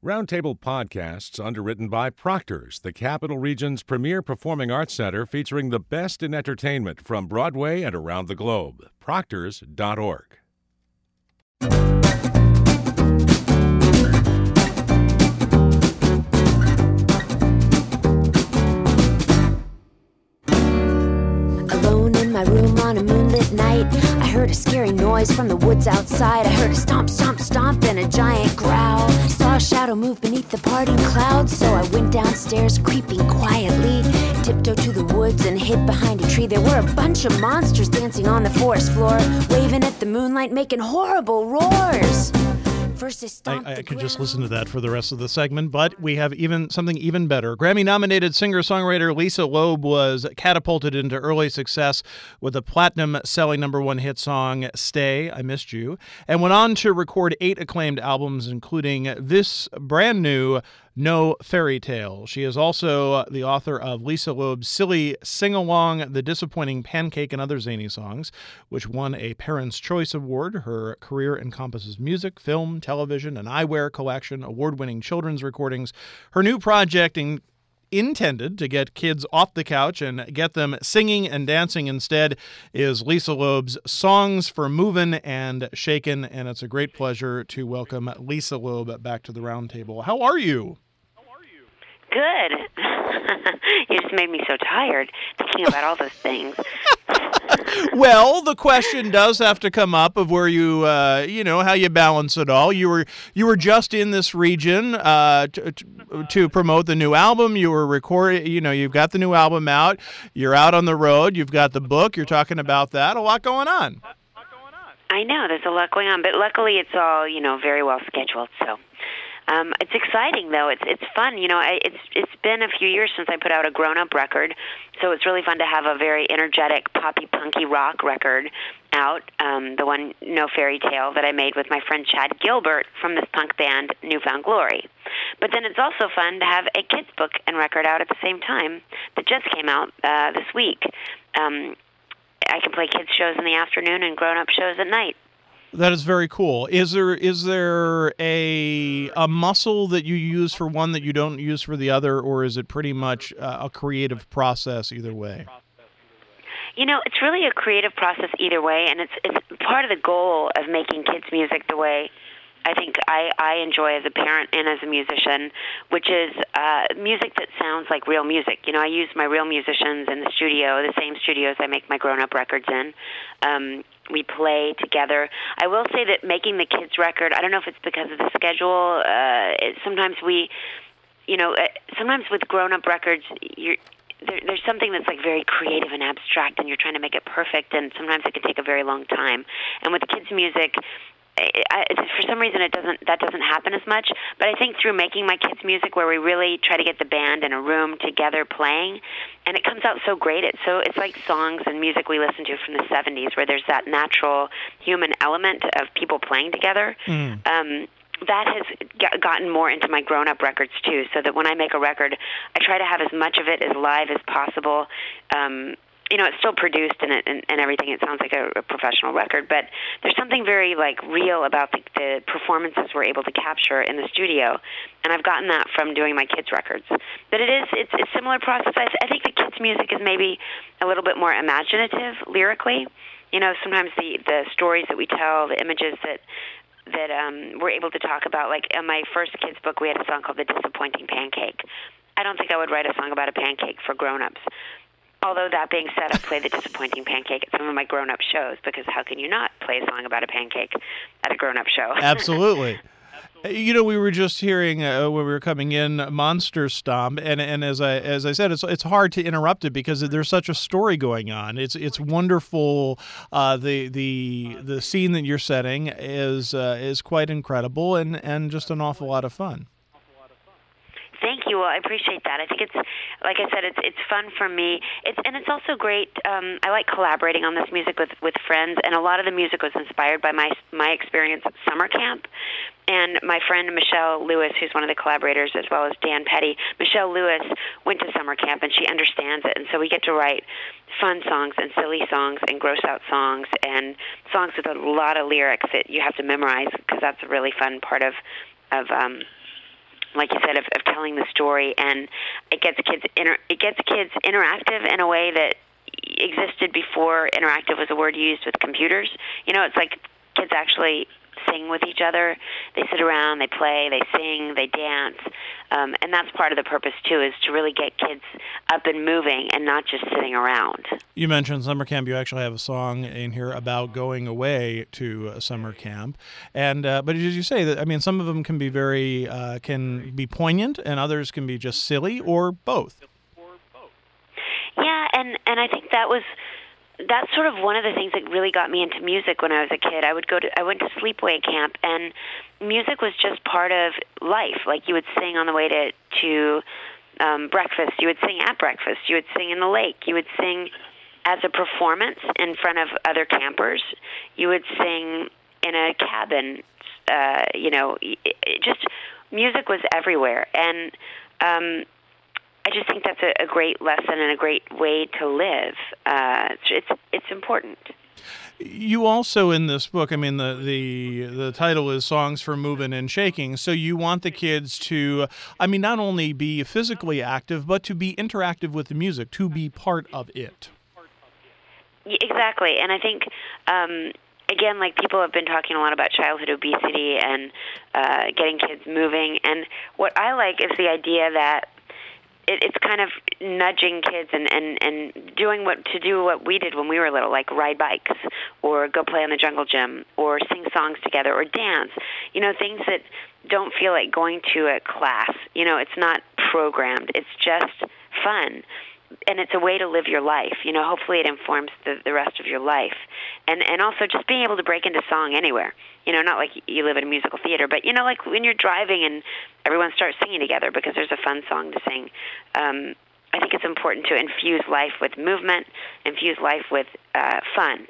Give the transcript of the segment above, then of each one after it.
Roundtable Podcasts, underwritten by Proctor's, the Capital Region's premier performing arts center featuring the best in entertainment from Broadway and around the globe. Proctors.org. Alone in my room on a moonlit night, I heard a scary noise from the woods outside. I heard a stomp, stomp, stomp and a giant growl. Saw a shadow move beneath the parting clouds, so I went downstairs creeping quietly. Tiptoed to the woods and hid behind a tree. There were a bunch of monsters dancing on the forest floor, waving at the moonlight, making horrible roars. First they stomped I could just listen to that for the rest of the segment, but we have something even better. Grammy-nominated singer-songwriter Lisa Loeb was catapulted into early success with a platinum-selling #1 hit song, Stay, I Missed You, and went on to record 8 acclaimed albums, including this brand new No Fairy Tale. She is also the author of Lisa Loeb's silly sing-along, The Disappointing Pancake and Other Zany Songs, which won a Parents' Choice Award. Her career encompasses music, film, television, an eyewear collection, award-winning children's recordings. Her new project intended to get kids off the couch and get them singing and dancing instead is Lisa Loeb's Songs for Movin' and Shakin', and it's a great pleasure to welcome Lisa Loeb back to the Roundtable. How are you? Good. You just made me so tired thinking about all those things. Well, the question does have to come up of where you, how you balance it all. You were just in this region to promote the new album. You were recording. You've got the new album out. You're out on the road. You've got the book. You're talking about that. A lot going on. I know there's a lot going on, but luckily it's all very well scheduled. So. It's exciting, though. It's fun. It's been a few years since I put out a grown-up record, so it's really fun to have a very energetic, poppy, punky rock record out, the one No Fairy Tale that I made with my friend Chad Gilbert from this punk band, New Found Glory. But then it's also fun to have a kids' book and record out at the same time that just came out this week. I can play kids' shows in the afternoon and grown-up shows at night. That is very cool. Is there a muscle that you use for one that you don't use for the other, or is it pretty much a creative process either way? It's really a creative process either way, and it's part of the goal of making kids' music the way I think I enjoy as a parent and as a musician, which is music that sounds like real music. I use my real musicians in the studio, the same studios I make my grown-up records in. We play together. I will say that making the kids' record, I don't know if it's because of the schedule. Sometimes with grown-up records, there's something that's like very creative and abstract, and you're trying to make it perfect, and sometimes it can take a very long time. And with kids' music, for some reason that doesn't happen as much, but I think through making my kids' music where we really try to get the band in a room together playing, and it comes out so great. It's like songs and music we listen to from the 70s where there's that natural human element of people playing together. That has gotten more into my grown-up records too, so that when I make a record, I try to have as much of it as live as possible. It's still produced and everything. It sounds like a professional record, but there's something very real about the performances we're able to capture in the studio, and I've gotten that from doing my kids' records. But it's a similar process. I think the kids' music is maybe a little bit more imaginative lyrically. Sometimes the stories that we tell, the images that we're able to talk about. Like in my first kids' book, we had a song called The Disappointing Pancake. I don't think I would write a song about a pancake for grown-ups. Although that being said, I play The Disappointing Pancake at some of my grown-up shows, because how can you not play a song about a pancake at a grown-up show? Absolutely. We were just hearing when we were coming in Monster Stomp, and as I said, it's hard to interrupt it because there's such a story going on. It's wonderful. The scene that you're setting is quite incredible and just an awful lot of fun. Thank you. Well, I appreciate that. I think it's, like I said, it's fun for me. It's also great. I like collaborating on this music with friends, and a lot of the music was inspired by my experience at summer camp. And my friend Michelle Lewis, who's one of the collaborators, as well as Dan Petty, Michelle Lewis went to summer camp, and she understands it. And so we get to write fun songs and silly songs and gross-out songs and songs with a lot of lyrics that you have to memorize, because that's a really fun part of like you said, of telling the story, and it gets kids interactive in a way that existed before interactive was a word used with computers. It's like kids actually sing with each other. They sit around, they play, they sing, they dance, and that's part of the purpose too, is to really get kids up and moving and not just sitting around. You mentioned summer camp. You actually have a song in here about going away to a summer camp, and but as you say, that some of them can be can be poignant, and others can be just silly, or both. Yeah, and I think that's sort of one of the things that really got me into music when I was a kid. I went to sleepaway camp, and music was just part of life. Like, you would sing on the way to breakfast. You would sing at breakfast. You would sing in the lake. You would sing as a performance in front of other campers. You would sing in a cabin. Just music was everywhere, and I just think that's a great lesson and a great way to live. It's important. You also, in this book, the title is Songs for Moving and Shaking, so you want the kids to, not only be physically active, but to be interactive with the music, to be part of it. Exactly, and I think, again, like, people have been talking a lot about childhood obesity and getting kids moving, and what I like is the idea that it's kind of nudging kids and doing what we did when we were little, like ride bikes or go play on the jungle gym or sing songs together or dance. Things that don't feel like going to a class. It's not programmed. It's just fun. And it's a way to live your life. Hopefully it informs the rest of your life. And also just being able to break into song anywhere. Not like you live in a musical theater, but, like when you're driving and everyone starts singing together because there's a fun song to sing. I think it's important to infuse life with movement, infuse life with fun.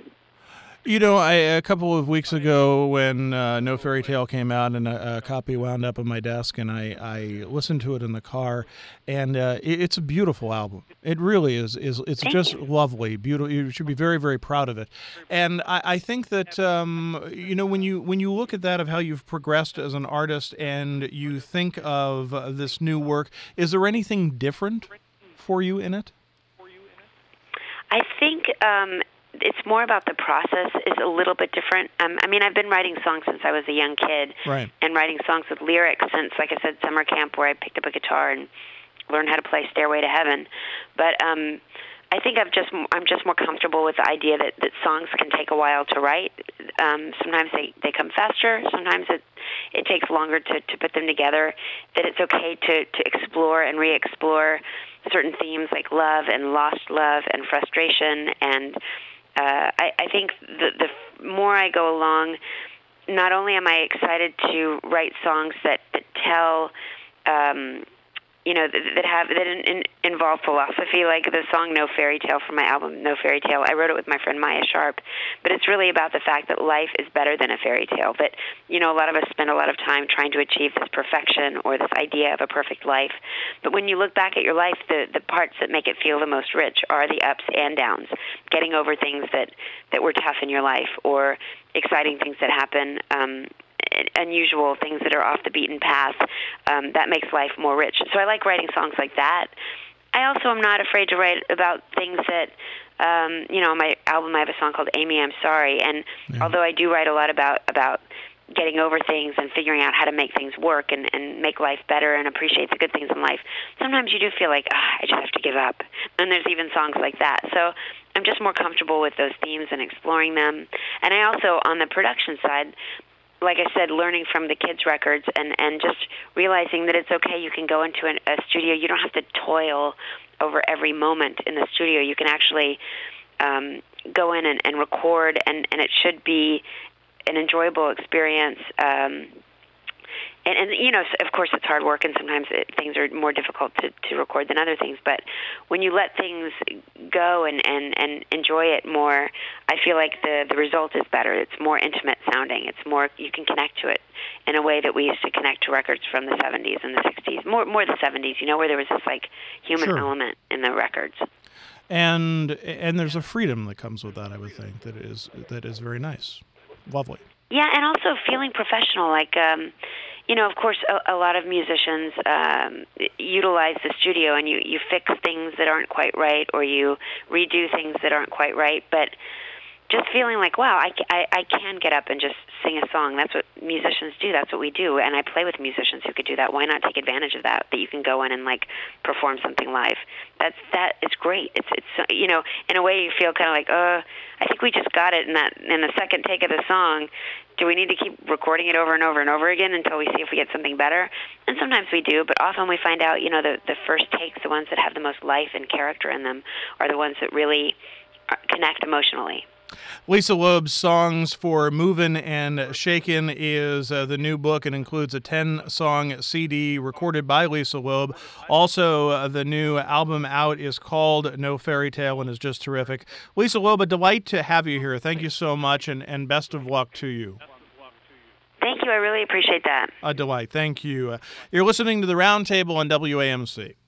A couple of weeks ago when No Fairy Tale came out and a copy wound up on my desk, and I listened to it in the car, and it's a beautiful album. It really is. It's just lovely, beautiful. You should be very, very proud of it. And I think that when you look at that, of how you've progressed as an artist, and you think of this new work, is there anything different for you in it? I think it's more about the process is a little bit different. I've been writing songs since I was a young kid, right, and writing songs with lyrics since, like I said, summer camp, where I picked up a guitar and learned how to play Stairway to Heaven. But I think I'm just more comfortable with the idea that songs can take a while to write. Sometimes they come faster. Sometimes it takes longer to put them together. That it's okay to explore and re-explore certain themes like love and lost love and frustration. And I think the more I go along, not only am I excited to write songs that tell, that involve philosophy, like the song No Fairy Tale from my album No Fairy Tale. I wrote it with my friend Maya Sharp, but it's really about the fact that life is better than a fairy tale, that, a lot of us spend a lot of time trying to achieve this perfection or this idea of a perfect life. But when you look back at your life, the parts that make it feel the most rich are the ups and downs, getting over things that were tough in your life, or exciting things that happen, unusual things that are off the beaten path. That makes life more rich. So I like writing songs like that. I also am not afraid to write about things that, on my album I have a song called Amy, I'm Sorry, and although I do write a lot about getting over things and figuring out how to make things work and make life better and appreciate the good things in life, sometimes you do feel like, I just have to give up. And there's even songs like that. So I'm just more comfortable with those themes and exploring them. And I also, on the production side, like I said, learning from the kids' records and just realizing that it's okay. You can go into a studio. You don't have to toil over every moment in the studio. You can actually go in and record, and it should be an enjoyable experience. And of course, it's hard work, and sometimes things are more difficult to record than other things. But when you let things go and enjoy it more, I feel like the result is better. It's more intimate sounding. It's more, you can connect to it in a way that we used to connect to records from the 70s and the 60s. More the 70s, where there was this like human element in the records. And there's a freedom that comes with that, I would think, that is very nice. Lovely. Yeah, and also feeling professional. Like, of course, a lot of musicians utilize the studio, and you fix things that aren't quite right, or you redo things that aren't quite right, but just feeling like, wow, I can get up and just sing a song. That's what musicians do. That's what we do. And I play with musicians who could do that. Why not take advantage of that you can go in and, perform something live? It's great. It's in a way you feel kind of like, I think we just got it in the second take of the song. Do we need to keep recording it over and over and over again until we see if we get something better? And sometimes we do, but often we find out, the first takes, the ones that have the most life and character in them, are the ones that really connect emotionally. Lisa Loeb's Songs for Movin' and Shakin' is the new book. It includes a 10-song CD recorded by Lisa Loeb. Also, the new album out is called No Fairy Tale and is just terrific. Lisa Loeb, a delight to have you here. Thank you so much, and best of luck to you. Thank you. I really appreciate that. A delight. Thank you. You're listening to The Roundtable on WAMC.